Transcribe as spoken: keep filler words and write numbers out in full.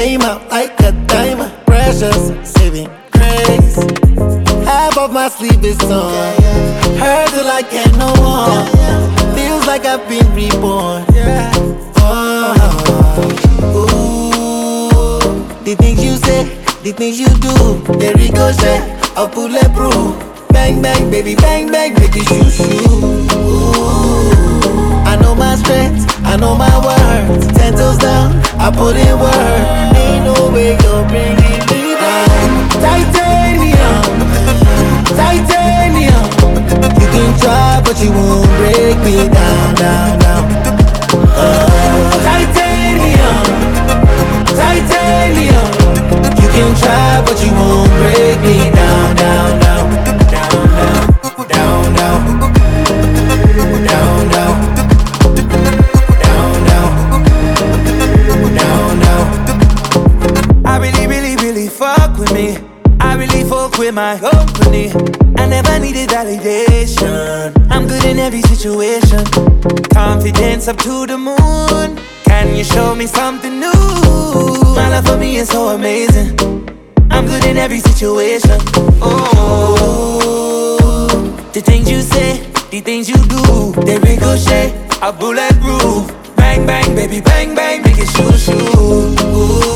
came out like a diamond. Precious, saving grace. Half of my sleep is on. Heard till I can't no more. Feels like I've been reborn. Oh, ooh. The things you say, the things you do, they ricochet, a bulletproof. Bang bang, baby, bang bang, make it shoo shoo. Ooh. I know my strengths, I know my words. Ten toes down, I put in work. Ain't no way you're bringing me down. Titanium, titanium. You can try, but you won't break me down, down, down. Uh, titanium, titanium. You can try, but you won't break me down, down, down, down, down, down, down, down, down. I really, really, really fuck with me. I really fuck with my company. I never needed validation. I'm good in every situation. Confidence up to the moon. Can you show me something new? My love for me is so amazing. I'm good in every situation. Oh, the things you say, the things you do, they ricochet, a bulletproof. Bang bang, baby, bang bang, make it shoot shoot. Ooh.